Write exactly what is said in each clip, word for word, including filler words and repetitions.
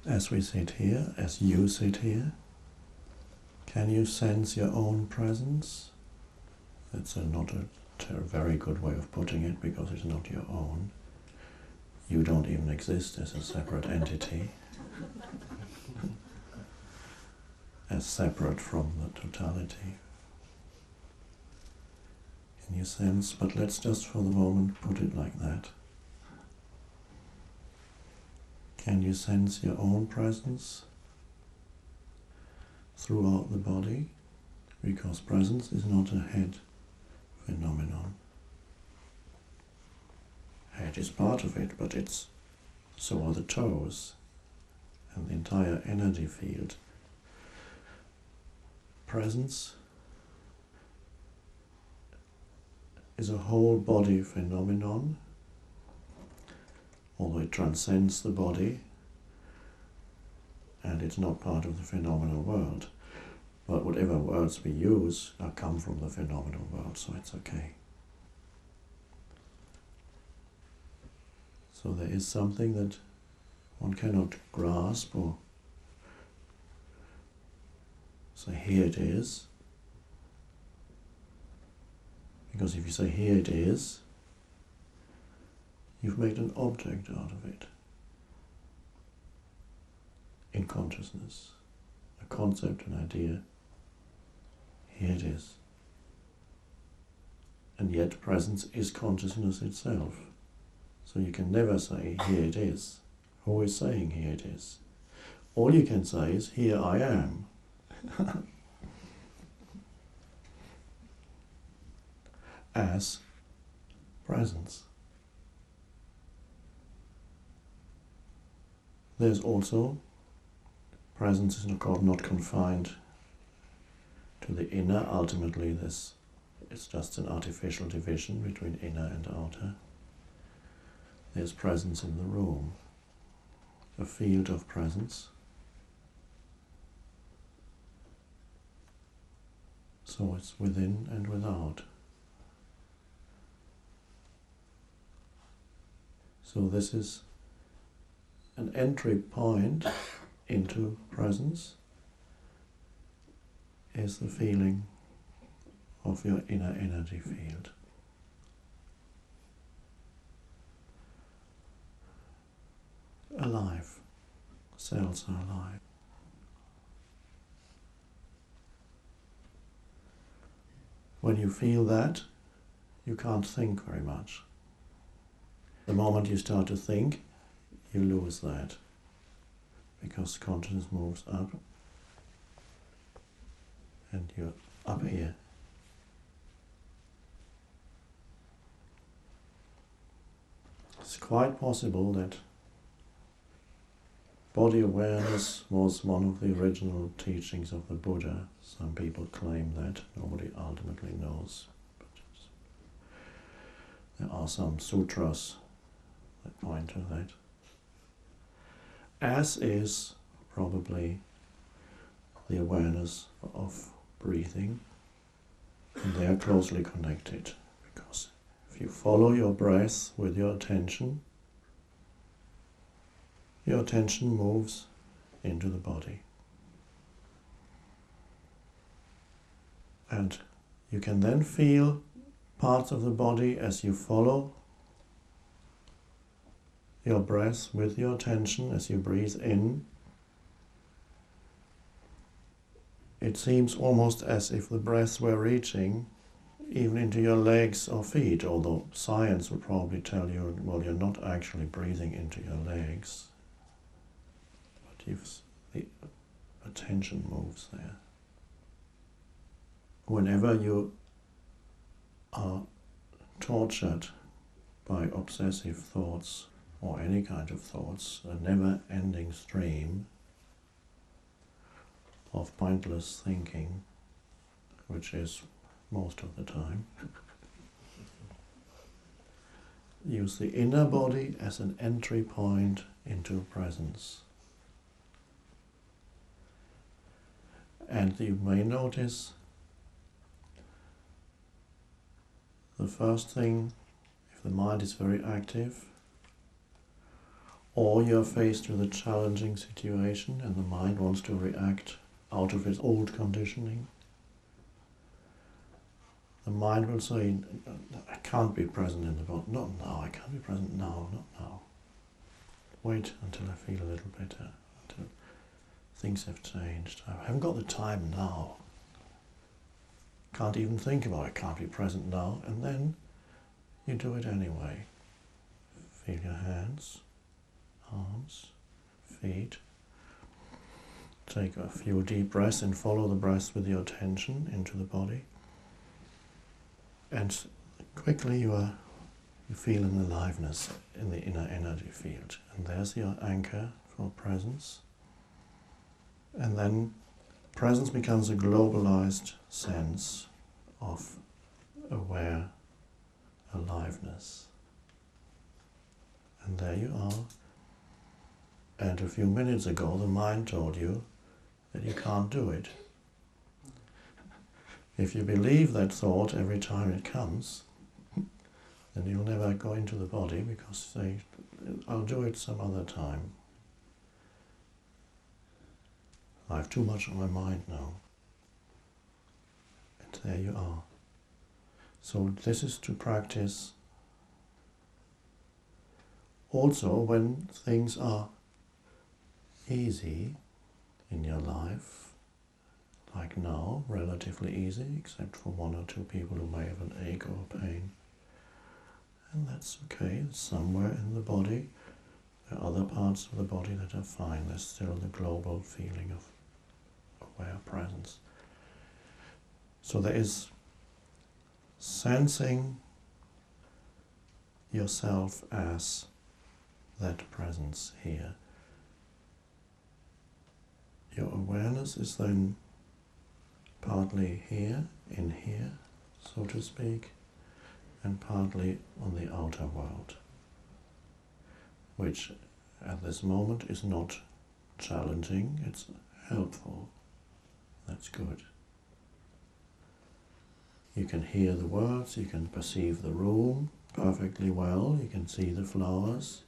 As we sit here, as you sit here, can you sense your own presence? That's a, not a, a very good way of putting it, because it's not your own. You don't even exist as a separate entity, as separate from the totality. Can you sense? But let's just for the moment put it like that. Can you sense your own presence throughout the body? Because presence is not a head phenomenon. Head is part of it, but it's so are the toes and the entire energy field. Presence is a whole body phenomenon, although it transcends the body and it's not part of the phenomenal world. But whatever words we use are come from the phenomenal world, so it's okay. So there is something that one cannot grasp or say, here it is. Because if you say, here it is, you've made an object out of it. In consciousness, a concept, an idea, here it is. And yet presence is consciousness itself. So you can never say, here it is. Who is saying here it is? All you can say is, here I am. As presence. There's also, presence is not confined to the inner. Ultimately this is just an artificial division between inner and outer. There's presence in the room, a field of presence. So it's within and without. So this is an entry point into presence, is the feeling of your inner energy field. Alive. Cells are alive. When you feel that, you can't think very much. The moment you start to think, you lose that, because consciousness moves up and you're up here. It's quite possible that body awareness was one of the original teachings of the Buddha. Some people claim that, nobody ultimately knows. But there are some sutras that point to that. As is probably the awareness of breathing, and they are closely connected, because if you follow your breath with your attention, your attention moves into the body. And you can then feel parts of the body as you follow your breath with your attention as you breathe in. It seems almost as if the breath were reaching even into your legs or feet, although science would probably tell you, well, you're not actually breathing into your legs. But you've, the attention moves there. Whenever you are tortured by obsessive thoughts, or any kind of thoughts, a never-ending stream of pointless thinking, which is most of the time, use the inner body as an entry point into presence. And you may notice the first thing, if the mind is very active, or you're faced with a challenging situation and the mind wants to react out of its old conditioning. The mind will say, I can't be present in the body. Not now, I can't be present now, not now. Wait until I feel a little better, until things have changed. I haven't got the time now. Can't even think about it, can't be present now. And then you do it anyway. Feel your hands, arms, feet. Take a few deep breaths and follow the breath with your attention into the body. And quickly you are you feel an aliveness in the inner energy field. And there's your anchor for presence. And then presence becomes a globalized sense of aware aliveness. And there you are. And a few minutes ago the mind told you that you can't do it. If you believe that thought every time it comes, then you'll never go into the body because they, I'll do it some other time. I have too much on my mind now. And there you are. So this is to practice also when things are easy in your life, like now, relatively easy, except for one or two people who may have an ache or a pain. And that's okay, it's somewhere in the body. There are other parts of the body that are fine. There's still the global feeling of aware presence. So there is sensing yourself as that presence here. Your awareness is then partly here, in here, so to speak, and partly on the outer world, which at this moment is not challenging, it's helpful. That's good. You can hear the words, you can perceive the room perfectly well, you can see the flowers,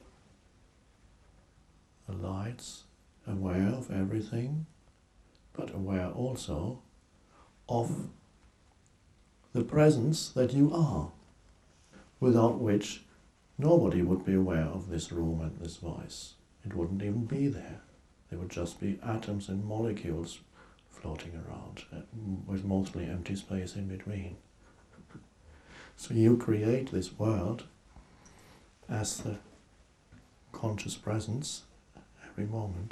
the lights, aware of everything, but aware also of the presence that you are, without which nobody would be aware of this room and this voice. It wouldn't even be there. There would just be atoms and molecules floating around, uh, with mostly empty space in between. So you create this world as the conscious presence every moment.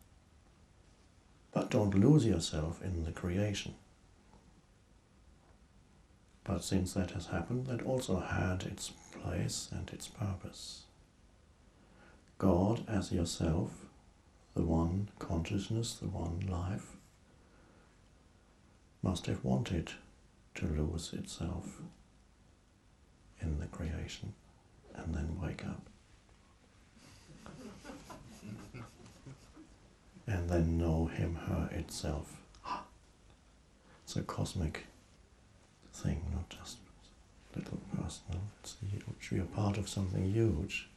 But don't lose yourself in the creation. But since that has happened, that also had its place and its purpose. God as yourself, the one consciousness, the one life, must have wanted to lose itself in the creation and then wake up. And then know him, her, itself. It's a cosmic thing, not just little personal. It's huge. We are part of something huge.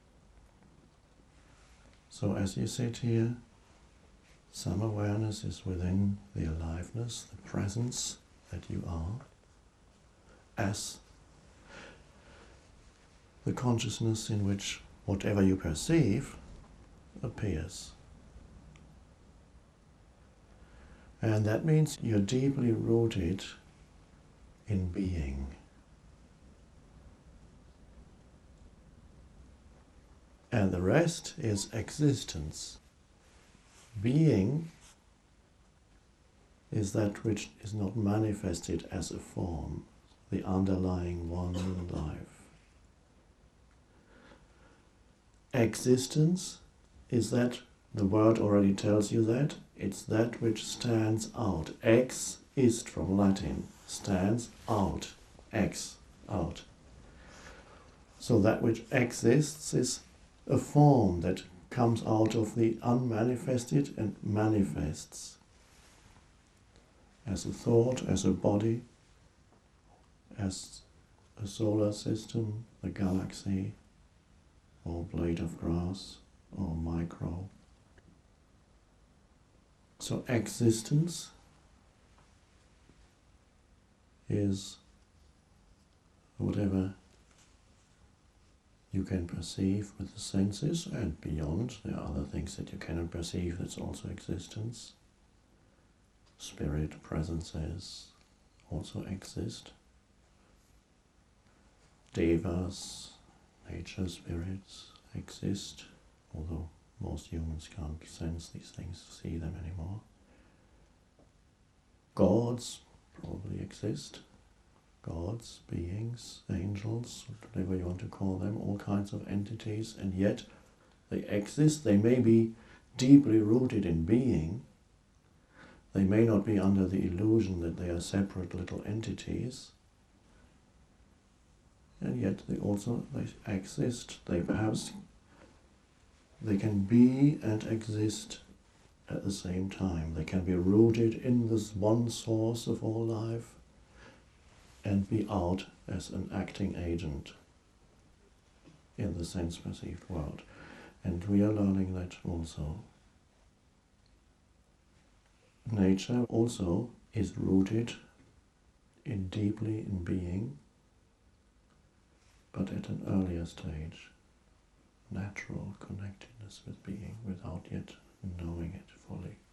So as you sit here, some awareness is within the aliveness, the presence that you are, as the consciousness in which whatever you perceive appears. And that means you're deeply rooted in being. And the rest is existence. Being is that which is not manifested as a form, the underlying one life. Existence is that, the word already tells you that, it's that which stands out. Ex ist from Latin, stands out. Ex, out. So that which exists is a form that comes out of the unmanifested and manifests as a thought, as a body, as a solar system, the galaxy, or blade of grass, or micro. So existence is whatever you can perceive with the senses, and beyond there are other things that you cannot perceive, that's also existence. Spirit presences also exist. Devas, nature spirits, exist, although most humans can't sense these things, see them anymore. Gods probably exist. Gods, beings, angels, whatever you want to call them, all kinds of entities, and yet they exist. They may be deeply rooted in being. They may not be under the illusion that they are separate little entities, and yet they also they exist. They perhaps they can be and exist at the same time. They can be rooted in this one source of all life and be out as an acting agent in the sense-perceived world. And we are learning that also. Nature also is rooted in deeply in being, but at an earlier stage, natural connectedness with being without yet knowing it fully.